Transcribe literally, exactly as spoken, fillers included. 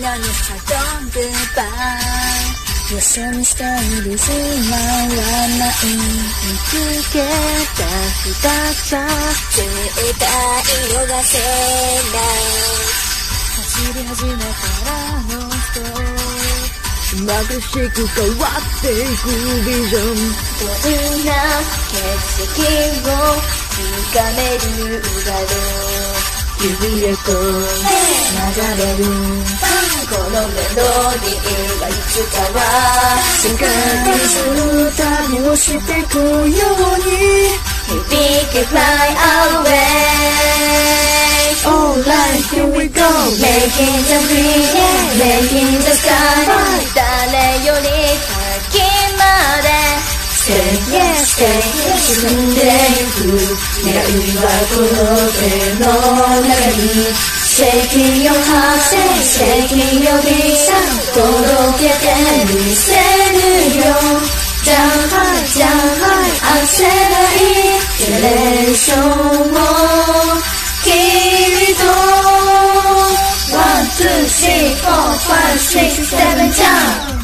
のにさどんぐばいよそ見している暇はない見つけた二つ絶対逃せない走り始めたらの人眩しく変わっていくビジョンどんな景色を掴めるだろう指へと流れるこのメロディーはいつかは世界中の旅をしてくように響け Fly away Alright here we go Making the dream yeah Making the sky 誰より先までStay, yeah, stay 進んでいく願いはこの手の中に Shaking your heart, shaking your beat 届けてみせるよ Down high, down high 焦らないジェネレーションを君と One, two, three, four, five, six, seven, jump